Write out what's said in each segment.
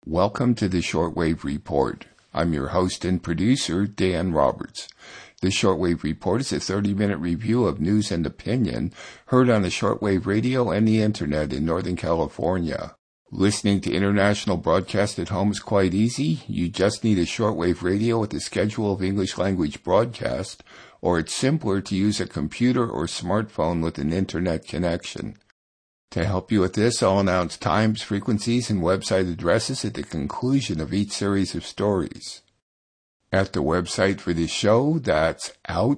Welcome to the Shortwave Report. I'm your host and producer, Dan Roberts. The Shortwave Report is a 30-minute review of news and opinion heard on the shortwave radio and the internet in Northern California. Listening to international broadcast at home is quite easy. You just need a shortwave radio with a schedule of English language broadcast, or it's simpler to use a computer or smartphone with an internet connection. To help you with this, I'll announce times, frequencies, and website addresses at the conclusion of each series of stories. At the website for this show, that's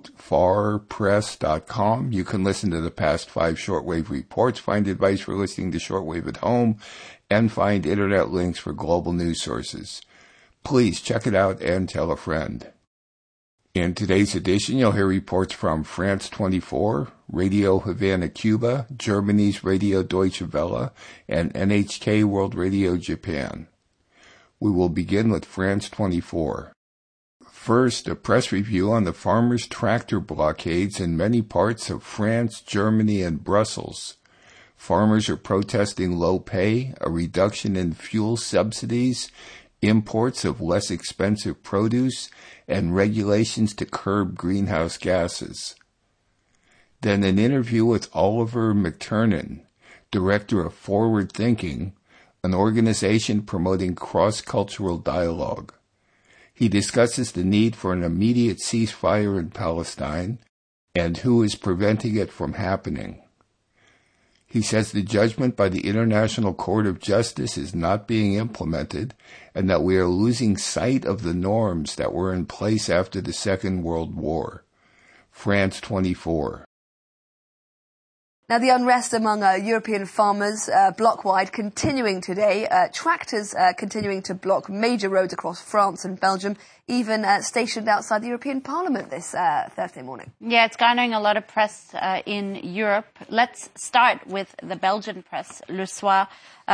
outfarpress.com, you can listen to the past 5 shortwave reports, find advice for listening to shortwave at home, and find internet links for global news sources. Please check it out and tell a friend. In today's edition, you'll hear reports from France 24, Radio Havana, Cuba, Germany's Radio Deutsche Welle, and NHK World Radio Japan. We will begin with France 24. First, a press review on the farmers' tractor blockades in many parts of France, Germany, and Brussels. Farmers are protesting low pay, a reduction in fuel subsidies, imports of less expensive produce, and regulations to curb greenhouse gases. Then an interview with Oliver McTernan, director of Forward Thinking, an organization promoting cross-cultural dialogue. He discusses the need for an immediate ceasefire in Palestine and who is preventing it from happening. He says the judgment by the International Court of Justice is not being implemented and that we are losing sight of the norms that were in place after the Second World War. France 24. Now, the unrest among European farmers block-wide continuing today. Tractors continuing to block major roads across France and Belgium, even stationed outside the European Parliament this Thursday morning. Yeah, it's garnering a lot of press in Europe. Let's start with the Belgian press. Le Soir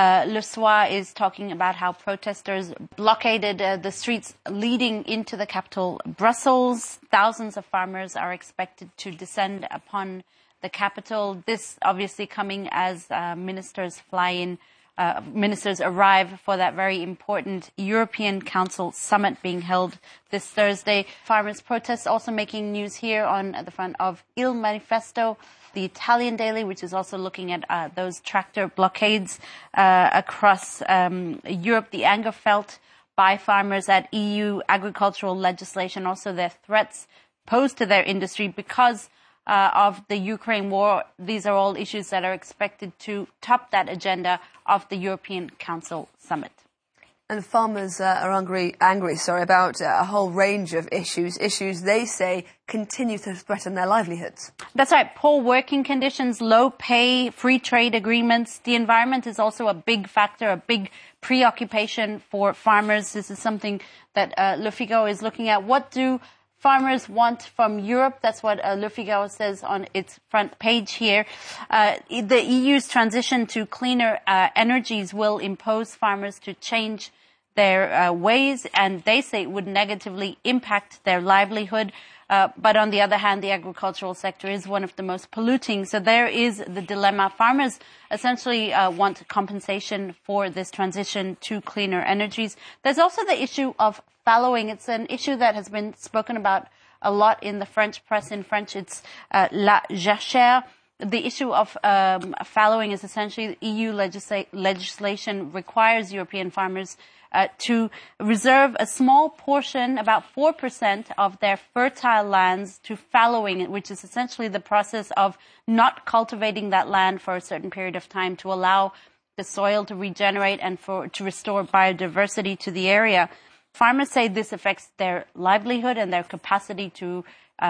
is talking about how protesters blockaded the streets leading into the capital, Brussels. Thousands of farmers are expected to descend upon the capital. This obviously coming as ministers arrive for that very important European Council summit being held this Thursday. Farmers' protests also making news here on the front of Il Manifesto, the Italian daily, which is also looking at those tractor blockades across Europe, the anger felt by farmers at EU agricultural legislation, also their threats posed to their industry because of the Ukraine war. These are all issues that are expected to top that agenda of the European Council summit. And farmers are angry about a whole range of issues they say continue to threaten their livelihoods. That's right. Poor working conditions, low pay, free trade agreements. The environment is also a big factor, a big preoccupation for farmers. This is something that Le Figaro is looking at. What do farmers want from Europe? That's what Le Figaro says on its front page here. The EU's transition to cleaner energies will impose farmers to change their ways, and they say it would negatively impact their livelihood. But on the other hand, the agricultural sector is one of the most polluting. So there is the dilemma. Farmers essentially want compensation for this transition to cleaner energies. There's also the issue of fallowing. It's an issue that has been spoken about a lot in the French press. In French, it's la jachère. The issue of fallowing is essentially EU legislation requires European farmers to reserve a small portion, about 4% of their fertile lands to fallowing, which is essentially the process of not cultivating that land for a certain period of time to allow the soil to regenerate and to restore biodiversity to the area. Farmers say this affects their livelihood and their capacity to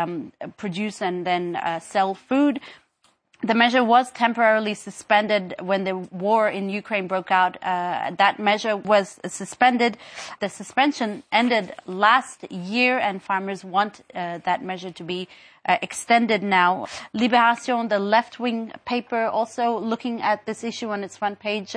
produce and then sell food. The measure was temporarily suspended when the war in Ukraine broke out. That measure was suspended. The suspension ended last year, and farmers want that measure to be extended now. Libération, the left-wing paper, also looking at this issue on its front page,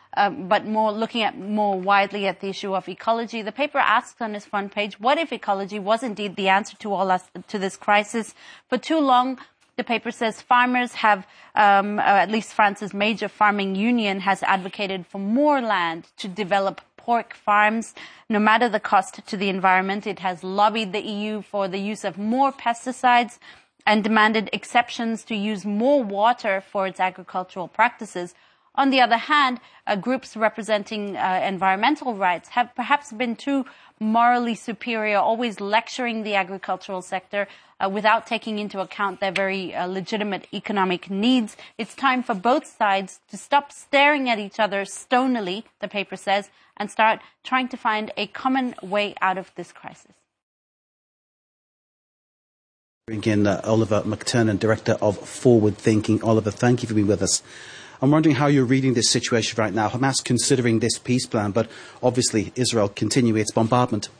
but looking at more widely at the issue of ecology. The paper asks on its front page, what if ecology was indeed the answer to this crisis? For too long, the paper says farmers have, at least France's major farming union has advocated for more land to develop pork farms, no matter the cost to the environment. It has lobbied the EU for the use of more pesticides and demanded exceptions to use more water for its agricultural practices. On the other hand, groups representing environmental rights have perhaps been too morally superior, always lecturing the agricultural sector without taking into account their very legitimate economic needs. It's time for both sides to stop staring at each other stonily, the paper says, and start trying to find a common way out of this crisis. Bring in Oliver McTernan, Director of Forward Thinking. Oliver, thank you for being with us. I'm wondering how you're reading this situation right now. Hamas considering this peace plan, but obviously Israel continuing its bombardment.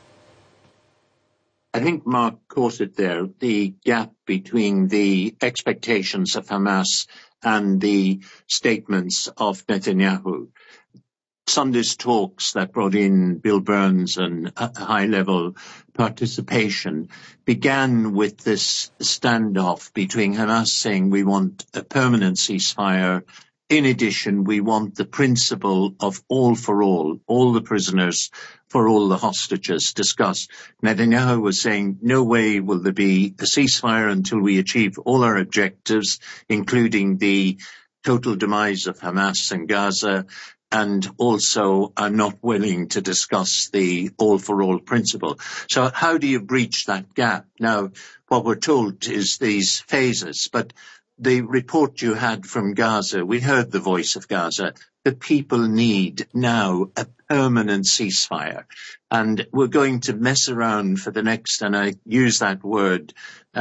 I think Mark caught it there, the gap between the expectations of Hamas and the statements of Netanyahu. Sunday's talks that brought in Bill Burns and high-level participation began with this standoff between Hamas saying we want a permanent ceasefire. In addition, we want the principle of all for all the prisoners for all the hostages discussed. Netanyahu was saying no way will there be a ceasefire until we achieve all our objectives, including the total demise of Hamas in Gaza, and also are not willing to discuss the all-for-all principle. So how do you breach that gap? Now, what we're told is these phases, but the report you had from Gaza, we heard the voice of Gaza. The people need now a permanent ceasefire. And we're going to mess around for the next, and I use that word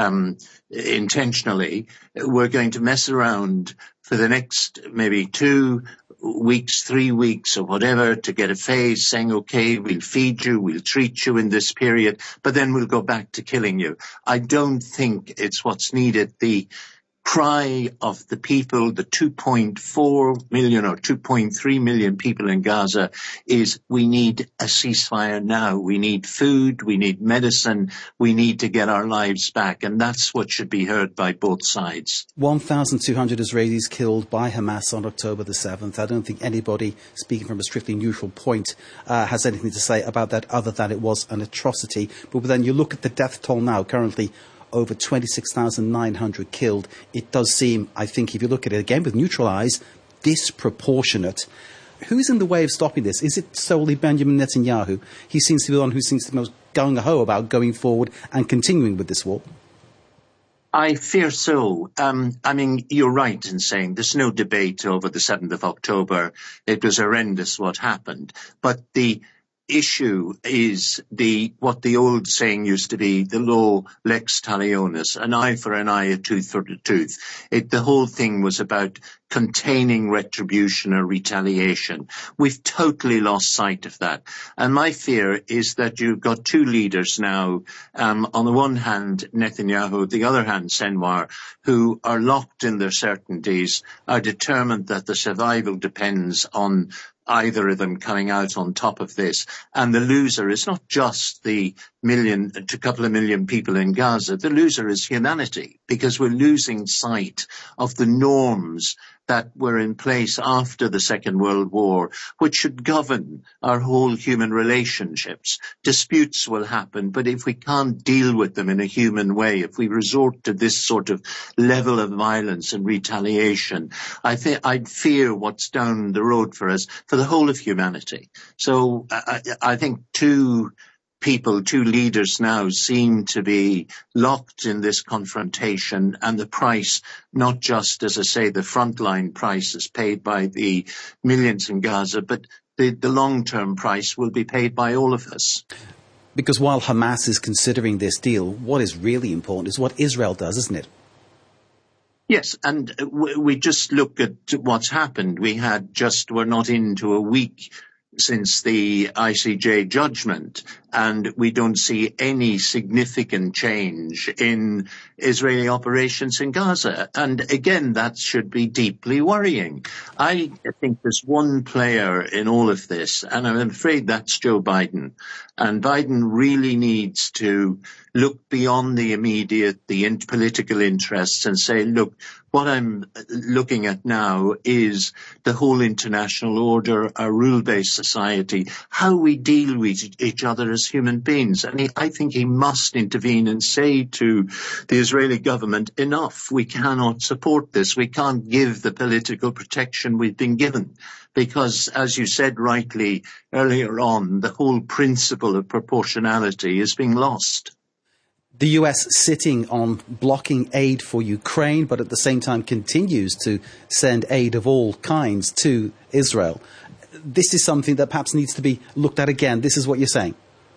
intentionally, we're going to mess around for the next maybe 2 weeks, 3 weeks or whatever to get a phase saying, okay, we'll feed you, we'll treat you in this period, but then we'll go back to killing you. I don't think it's what's needed. The cry of the people, the 2.4 million or 2.3 million people in Gaza is we need a ceasefire now. We need food, we need medicine, we need to get our lives back. And that's what should be heard by both sides. 1,200 Israelis killed by Hamas on October the 7th. I don't think anybody, speaking from a strictly neutral point, has anything to say about that other than it was an atrocity. But then you look at the death toll now, currently over 26,900 killed. It does seem, I think, if you look at it again with neutral eyes, disproportionate. Who's in the way of stopping this? Is it solely Benjamin Netanyahu? He seems to be the one who seems to be most gung-ho about going forward and continuing with this war. I fear so. I mean, you're right in saying there's no debate over the 7th of October. It was horrendous what happened. But the issue is what the old saying used to be, the law lex talionis, an eye for an eye, a tooth for a tooth. The whole thing was about containing retribution or retaliation. We've totally lost sight of that. And my fear is that you've got two leaders now, on the one hand, Netanyahu, the other hand, Senwar, who are locked in their certainties, are determined that the survival depends on either of them coming out on top of this. And the loser is not just the couple of million people in Gaza. The loser is humanity, because we're losing sight of the norms that were in place after the Second World War, which should govern our whole human relationships. Disputes will happen, but if we can't deal with them in a human way, if we resort to this sort of level of violence and retaliation, I'd fear what's down the road for us, for the whole of humanity. So I think two leaders now seem to be locked in this confrontation, and the price, not just, as I say, the frontline price is paid by the millions in Gaza, but the long-term price will be paid by all of us. Because while Hamas is considering this deal, what is really important is what Israel does, isn't it? Yes, and we just look at what's happened. We're not into a week since the ICJ judgment, and we don't see any significant change in Israeli operations in Gaza. And again, that should be deeply worrying. I think there's one player in all of this, and I'm afraid that's Joe Biden. And Biden really needs to look beyond the immediate, political interests and say, look, what I'm looking at now is the whole international order, a rule-based society, how we deal with each other as human beings. And I think he must intervene and say to the Israeli government, enough, we cannot support this. We can't give the political protection we've been given. Because, as you said rightly earlier on, the whole principle of proportionality is being lost. The US sitting on blocking aid for Ukraine, but at the same time continues to send aid of all kinds to Israel. This is something that perhaps needs to be looked at again. This is what you're saying.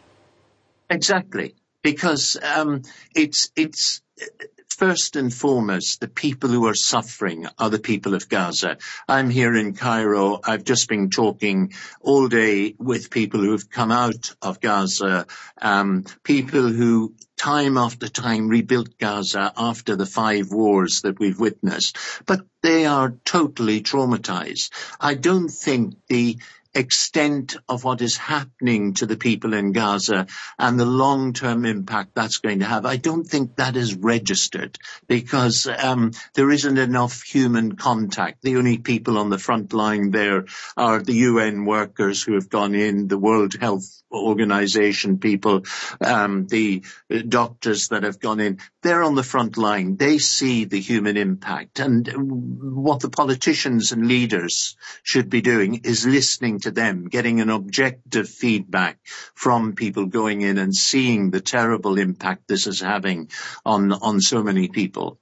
Exactly. Because it's first and foremost, the people who are suffering are the people of Gaza. I'm here in Cairo. I've just been talking all day with people who have come out of Gaza, people who time after time rebuilt Gaza after the 5 wars that we've witnessed. But they are totally traumatized. I don't think the extent of what is happening to the people in Gaza and the long-term impact that's going to have, I don't think that is registered because there isn't enough human contact. The only people on the front line there are the UN workers who have gone in, the World Health Organization people, the doctors that have gone in. They're on the front line. They see the human impact. And what the politicians and leaders should be doing is listening to them, getting an objective feedback from people going in and seeing the terrible impact this is having on so many people.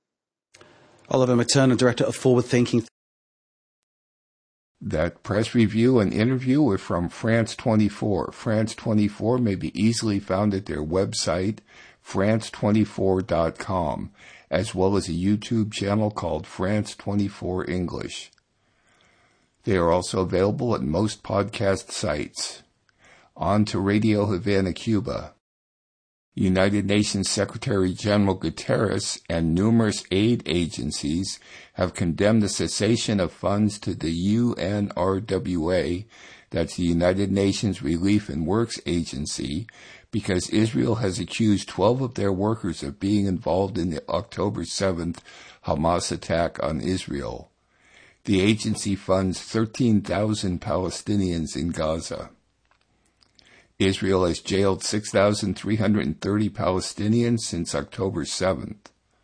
Oliver McTurnan, Director of Forward Thinking. That press review and interview were from France 24. France 24 may be easily found at their website, france24.com, as well as a YouTube channel called France 24 English. They are also available at most podcast sites. On to Radio Havana, Cuba. United Nations Secretary General Guterres and numerous aid agencies have condemned the cessation of funds to the UNRWA, that's the United Nations Relief and Works Agency, because Israel has accused 12 of their workers of being involved in the October 7th Hamas attack on Israel. The agency funds 13,000 Palestinians in Gaza. Israel has jailed 6,330 Palestinians since October 7th.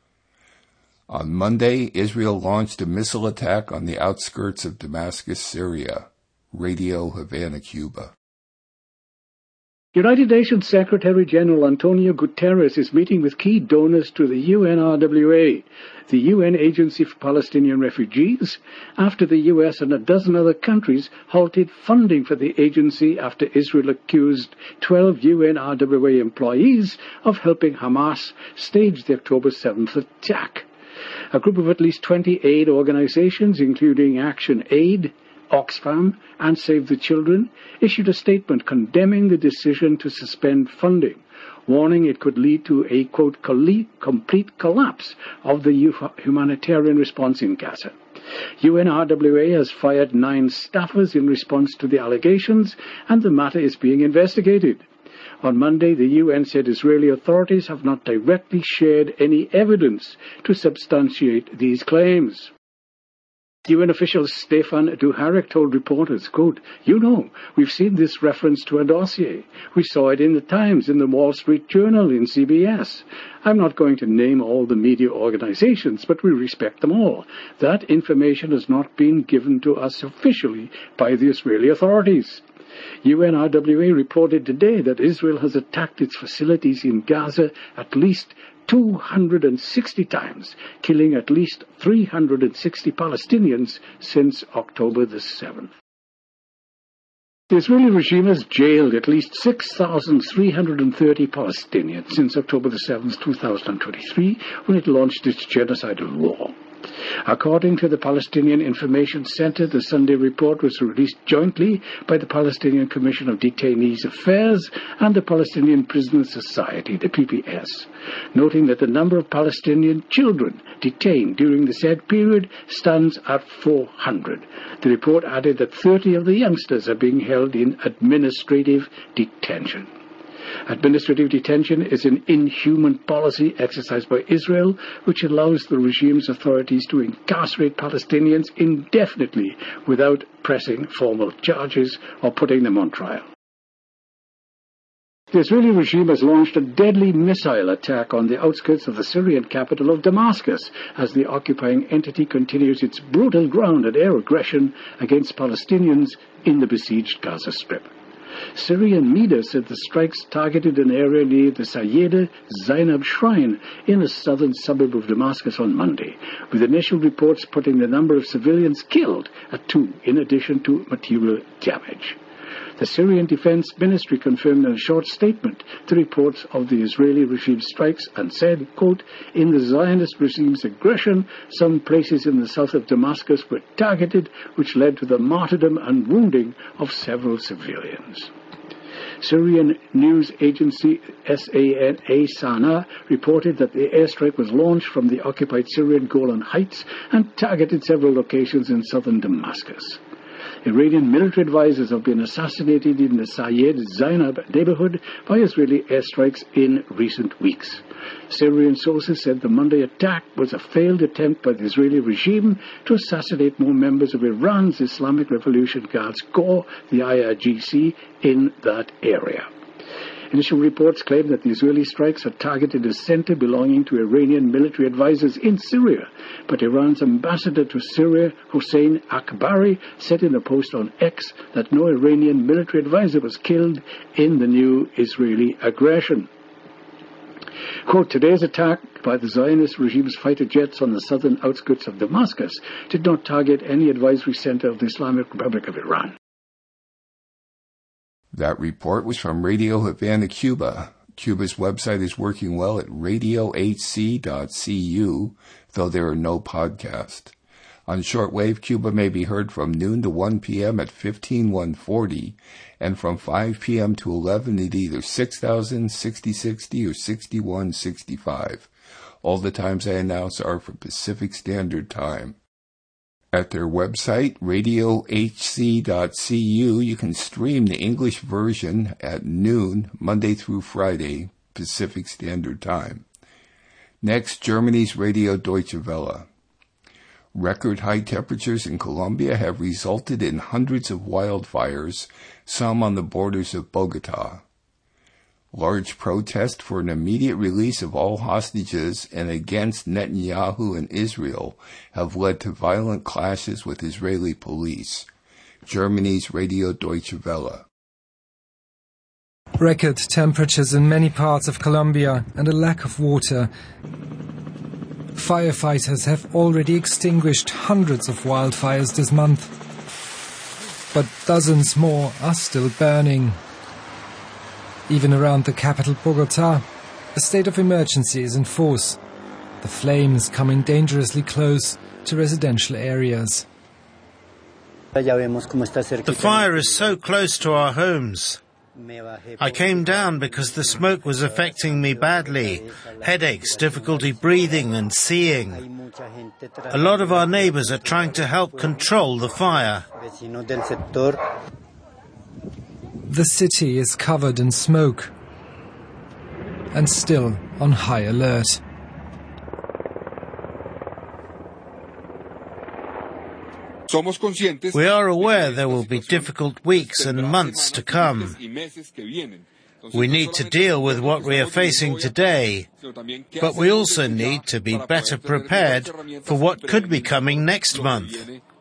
On Monday, Israel launched a missile attack on the outskirts of Damascus, Syria. Radio Havana, Cuba. United Nations Secretary General Antonio Guterres is meeting with key donors to the UNRWA, the UN Agency for Palestinian Refugees, after the US and a dozen other countries halted funding for the agency after Israel accused 12 UNRWA employees of helping Hamas stage the October 7th attack. A group of at least 20 aid organizations, including Action Aid, Oxfam and Save the Children, issued a statement condemning the decision to suspend funding, warning it could lead to a, quote, complete collapse of the humanitarian response in Gaza. UNRWA has fired 9 staffers in response to the allegations, and the matter is being investigated. On Monday, the UN said Israeli authorities have not directly shared any evidence to substantiate these claims. UN official Stefan Dujarric told reporters, quote, we've seen this reference to a dossier. We saw it in the Times, in the Wall Street Journal, in CBS. I'm not going to name all the media organizations, but we respect them all. That information has not been given to us officially by the Israeli authorities. UNRWA reported today that Israel has attacked its facilities in Gaza at least 260 times, killing at least 360 Palestinians since October the 7th. The Israeli regime has jailed at least 6,330 Palestinians since October the 7th, 2023, when it launched its genocidal war. According to the Palestinian Information Center, the Sunday report was released jointly by the Palestinian Commission of Detainees Affairs and the Palestinian Prisoners Society, the PPS, noting that the number of Palestinian children detained during the said period stands at 400. The report added that 30 of the youngsters are being held in administrative detention. Administrative detention is an inhuman policy exercised by Israel, which allows the regime's authorities to incarcerate Palestinians indefinitely without pressing formal charges or putting them on trial. The Israeli regime has launched a deadly missile attack on the outskirts of the Syrian capital of Damascus as the occupying entity continues its brutal ground and air aggression against Palestinians in the besieged Gaza Strip. Syrian media said the strikes targeted an area near the Sayyida Zainab Shrine in a southern suburb of Damascus on Monday, with initial reports putting the number of civilians killed at 2, in addition to material damage. The Syrian Defense Ministry confirmed in a short statement the reports of the Israeli regime strikes and said, quote, "In the Zionist regime's aggression, some places in the south of Damascus were targeted, which led to the martyrdom and wounding of several civilians." Syrian news agency Sana reported that the airstrike was launched from the occupied Syrian Golan Heights and targeted several locations in southern Damascus. Iranian military advisors have been assassinated in the Sayyid Zainab neighborhood by Israeli airstrikes in recent weeks. Syrian sources said the Monday attack was a failed attempt by the Israeli regime to assassinate more members of Iran's Islamic Revolution Guards Corps, the IRGC, in that area. Initial reports claim that the Israeli strikes had targeted a center belonging to Iranian military advisors in Syria, but Iran's ambassador to Syria, Hossein Akbari, said in a post on X that no Iranian military advisor was killed in the new Israeli aggression. Quote, "Today's attack by the Zionist regime's fighter jets on the southern outskirts of Damascus did not target any advisory center of the Islamic Republic of Iran." That report was from Radio Havana, Cuba. Cuba's website is working well at radiohc.cu, though there are no podcasts. On shortwave, Cuba may be heard from noon to 1 p.m. at 15140, and from 5 p.m. to 11 at either 6000, 6060, or 6165. All the times I announce are for Pacific Standard Time. At their website, radiohc.cu, you can stream the English version at noon, Monday through Friday, Pacific Standard Time. Next, Germany's Radio Deutsche Welle. Record high temperatures in Colombia have resulted in hundreds of wildfires, some on the borders of Bogota. Large protest for an immediate release of all hostages and against Netanyahu and Israel have led to violent clashes with Israeli police. Germany's Radio Deutsche Welle. Record temperatures in many parts of Colombia and a lack of water. Firefighters have already extinguished hundreds of wildfires this month, but dozens more are still burning. Even around the capital Bogota, a state of emergency is in force, the flames coming dangerously close to residential areas. The fire is so close to our homes. I came down because the smoke was affecting me badly. Headaches, difficulty breathing and seeing. A lot of our neighbors are trying to help control the fire. The city is covered in smoke and still on high alert. We are aware there will be difficult weeks and months to come. We need to deal with what we are facing today, but we also need to be better prepared for what could be coming next month.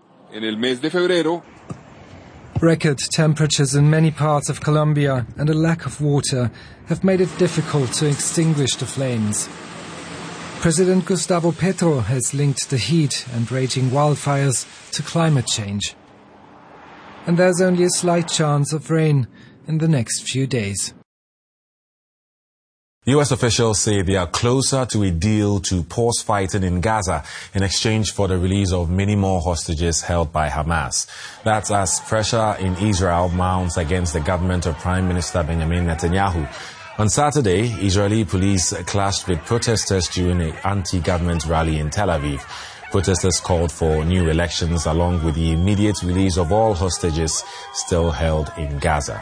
Record temperatures in many parts of Colombia and a lack of water have made it difficult to extinguish the flames. President Gustavo Petro has linked the heat and raging wildfires to climate change. And there's only a slight chance of rain in the next few days. U.S. officials say they are closer to a deal to pause fighting in Gaza in exchange for the release of many more hostages held by Hamas. That's as pressure in Israel mounts against the government of Prime Minister Benjamin Netanyahu. On Saturday, Israeli police clashed with protesters during an anti-government rally in Tel Aviv. Protesters called for new elections along with the immediate release of all hostages still held in Gaza.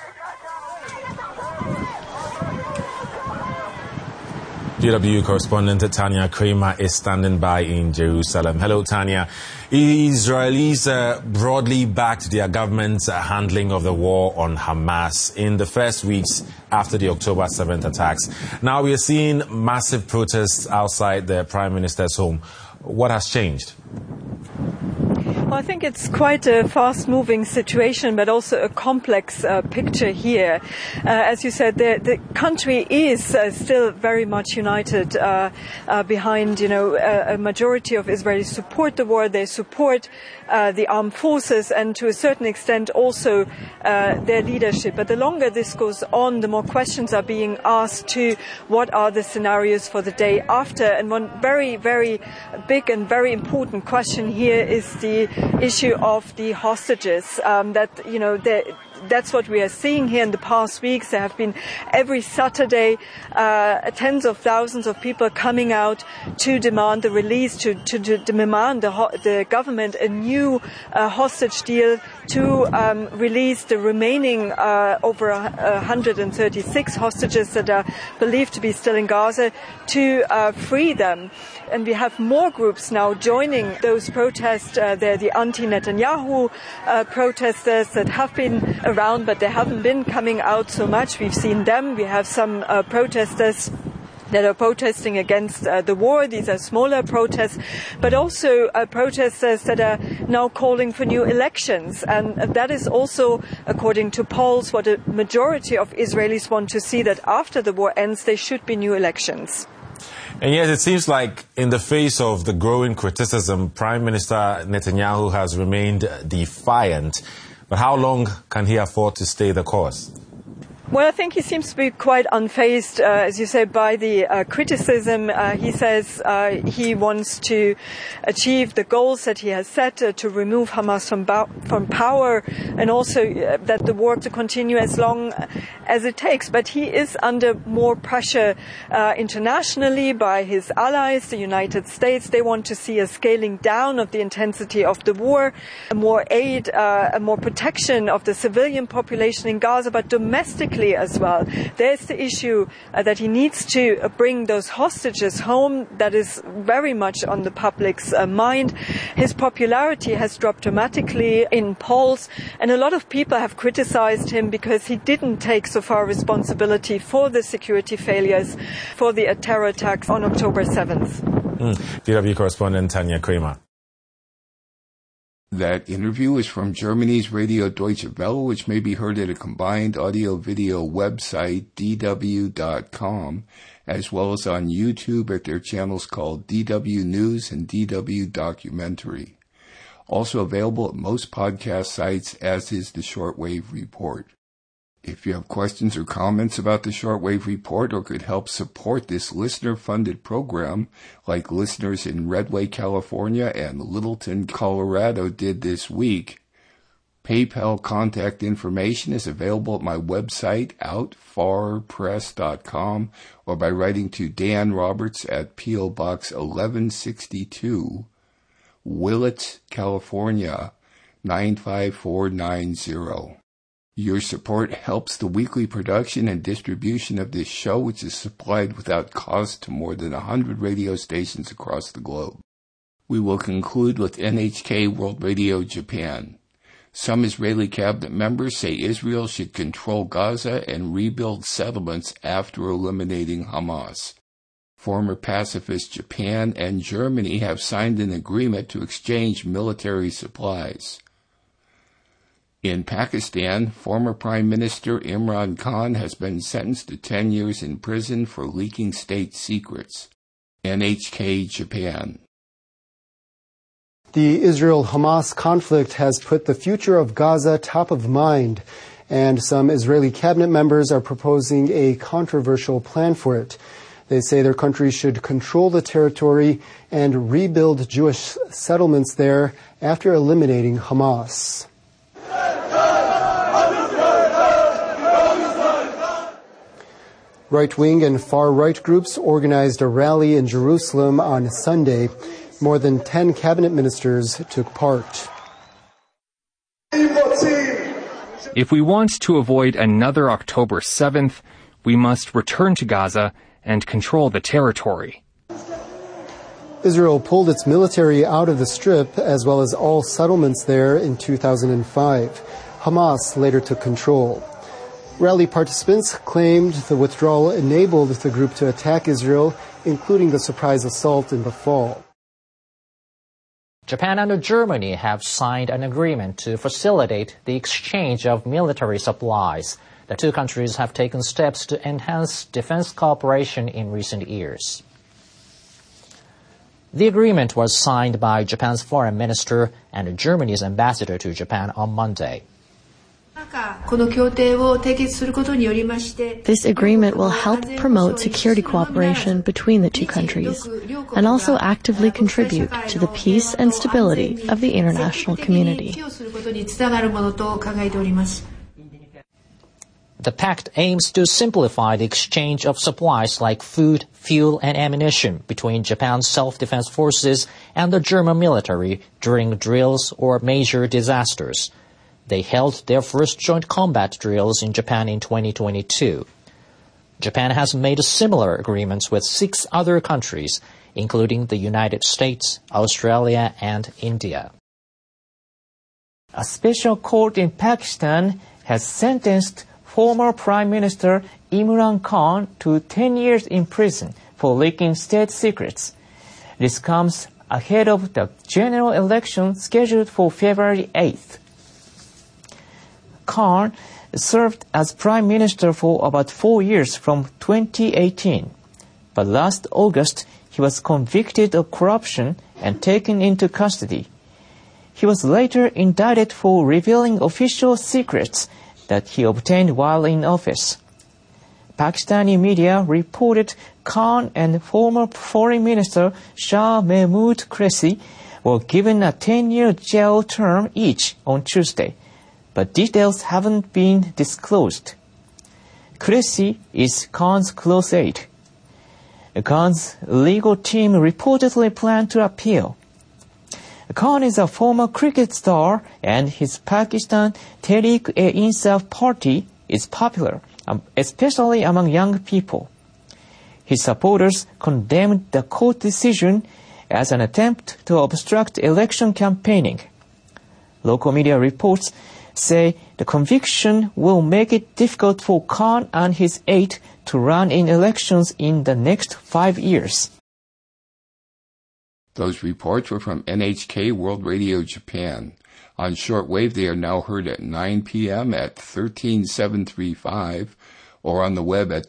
DW correspondent Tanya Kramer is standing by in Jerusalem. Hello, Tanya. Israelis broadly backed their government's handling of the war on Hamas in the first weeks after the October 7th attacks. Now we are seeing massive protests outside the Prime Minister's home. What has changed? Well, I think it's quite a fast-moving situation, but also a complex picture here. As you said, the country is still very much united behind, a majority of Israelis support the war. They support the armed forces and to a certain extent also their leadership. But the longer this goes on, the more questions are being asked to what are the scenarios for the day after. And one very, very big and very important question here is the issue of the hostages. That's what we are seeing here in the past weeks. There have been every Saturday tens of thousands of people coming out to demand the release, to demand the government a new hostage deal to release the remaining over 136 hostages that are believed to be still in Gaza, to free them. And we have more groups now joining those protests. They're the anti-Netanyahu protesters that have been around, but they haven't been coming out so much. We've seen them. We have some protesters that are protesting against the war. These are smaller protests, but also protesters that are now calling for new elections. And that is also, according to polls, what a majority of Israelis want to see, that after the war ends, there should be new elections. And yet it seems like in the face of the growing criticism, Prime Minister Netanyahu has remained defiant. But how long can he afford to stay the course? Well, I think he seems to be quite unfazed, as you say, by the criticism. He says he wants to achieve the goals that he has set to remove Hamas from power, and also that the war to continue as long as it takes. But he is under more pressure internationally by his allies, the United States. They want to see a scaling down of the intensity of the war, more aid, more protection of the civilian population in Gaza, but domestically as well. There's the issue that he needs to bring those hostages home. That is very much on the public's mind. His popularity has dropped dramatically in polls, and a lot of people have criticized him because he didn't take so far responsibility for the security failures, for the terror attacks on October 7th. DW correspondent Tanya Kramer. That interview is from Germany's Radio Deutsche Welle, which may be heard at a combined audio-video website, dw.com, as well as on YouTube at their channels called DW News and DW Documentary. Also available at most podcast sites, as is the Shortwave Report. If you have questions or comments about the Shortwave Report or could help support this listener-funded program, like listeners in Redway, California and Littleton, Colorado did this week, PayPal contact information is available at my website, outfarpress.com, or by writing to Dan Roberts at P.O. Box 1162, Willits, California, 95490. Your support helps the weekly production and distribution of this show, which is supplied without cost to more than 100 radio stations across the globe. We will conclude with NHK World Radio Japan. Some Israeli cabinet members say Israel should control Gaza and rebuild settlements after eliminating Hamas. Former pacifist Japan and Germany have signed an agreement to exchange military supplies. In Pakistan, former Prime Minister Imran Khan has been sentenced to 10 years in prison for leaking state secrets. NHK Japan. The Israel-Hamas conflict has put the future of Gaza top of mind and some Israeli cabinet members are proposing a controversial plan for it. They say their country should control the territory and rebuild Jewish settlements there after eliminating Hamas. Right-wing and far-right groups organized a rally in Jerusalem on Sunday. More than 10 cabinet ministers took part. If we want to avoid another October 7th, we must return to Gaza and control the territory. Israel pulled its military out of the Strip as well as all settlements there in 2005. Hamas later took control. Rally participants claimed the withdrawal enabled the group to attack Israel, including the surprise assault in the fall. Japan and Germany have signed an agreement to facilitate the exchange of military supplies. The two countries have taken steps to enhance defense cooperation in recent years. The agreement was signed by Japan's foreign minister and Germany's ambassador to Japan on Monday. This agreement will help promote security cooperation between the two countries and also actively contribute to the peace and stability of the international community. The pact aims to simplify the exchange of supplies like food, fuel, and ammunition between Japan's self-defense forces and the German military during drills or major disasters. They held their first joint combat drills in Japan in 2022. Japan has made similar agreements with 6 other countries, including the United States, Australia, and India. A special court in Pakistan has sentenced former Prime Minister Imran Khan to 10 years in prison for leaking state secrets. This comes ahead of the general election scheduled for February 8th. Khan served as Prime Minister for about 4 years from 2018. But last August, he was convicted of corruption and taken into custody. He was later indicted for revealing official secrets that he obtained while in office. Pakistani media reported Khan and former Foreign Minister Shah Mahmood Qureshi were given a 10-year jail term each on Tuesday, but details haven't been disclosed. Qureshi is Khan's close aide. Khan's legal team reportedly plan to appeal. Khan is a former cricket star, and his Pakistan Tehreek-e-Insaf party is popular, especially among young people. His supporters condemned the court decision as an attempt to obstruct election campaigning. Local media reports say the conviction will make it difficult for Khan and his aide to run in elections in the next 5 years. Those reports were from NHK World Radio Japan. On shortwave, they are now heard at 9 p.m. at 13735 or on the web at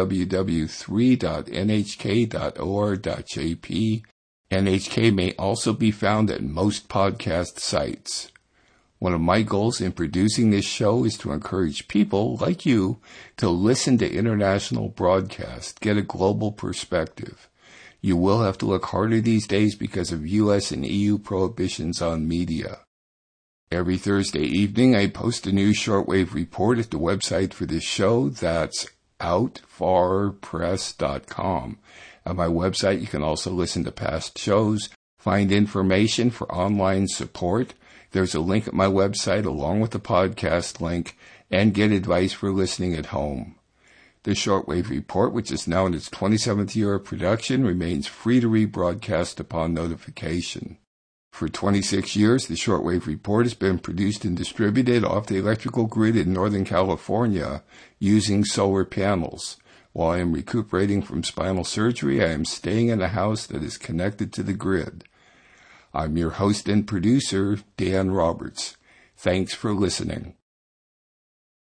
www.3.nhk.or.jp. NHK may also be found at most podcast sites. One of my goals in producing this show is to encourage people like you to listen to international broadcasts, get a global perspective. You will have to look harder these days because of U.S. and EU prohibitions on media. Every Thursday evening, I post a new shortwave report at the website for this show. That's outfarpress.com. At my website, you can also listen to past shows, find information for online support. There's a link at my website along with the podcast link, and get advice for listening at home. The Shortwave Report, which is now in its 27th year of production, remains free to rebroadcast upon notification. For 26 years, the Shortwave Report has been produced and distributed off the electrical grid in Northern California using solar panels. While I am recuperating from spinal surgery, I am staying in a house that is connected to the grid. I'm your host and producer, Dan Roberts. Thanks for listening.